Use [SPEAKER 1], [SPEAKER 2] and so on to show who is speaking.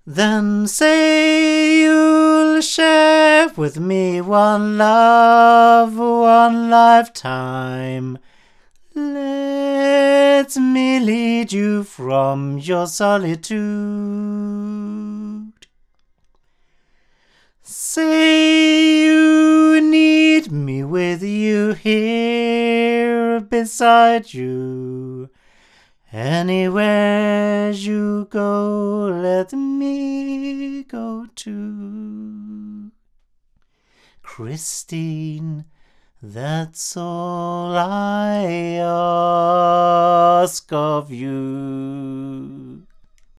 [SPEAKER 1] Then say you'll share with me one love, one lifetime. Let me lead you from your solitude. Say you need me with you here beside you. Anywhere you go, let me go too. Christine, that's all I ask of you.